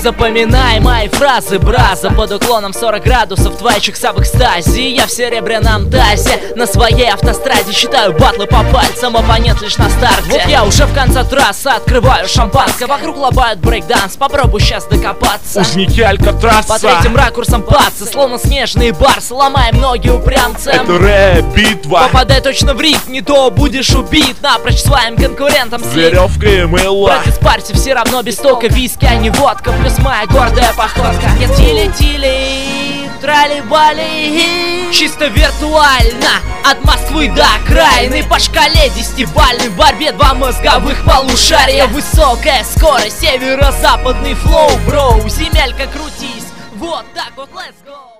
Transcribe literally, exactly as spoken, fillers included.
Запоминай мои фразы, браза. Под уклоном сорок градусов, твоя чикса в экстазе. Я в серебряном тазе, на своей автостраде. Считаю батлы по пальцам, оппонент лишь на старте. Вот я уже в конце трассы, открываю шампанское. Вокруг лобают брейкданс, попробуй сейчас докопаться. Узники Алькатраса, по третьим ракурсам пацы, словно снежные барсы, ломаем ноги упрямцам. это рэп-битва. Попадай точно в риф, не то будешь убит напрочь своим конкурентом. С веревкой и мыло. Братец, парься, все равно без тока. Виски, а не водка, плюс моя гордая походка. Нет, тили-тили, трали-бали. Чисто виртуально, от Москвы до окраины. По шкале десятибалльной, в борьбе два мозговых полушария. Высокая скорость, северо-западный флоу, бро. Земелька, крутись, вот так вот, let's go.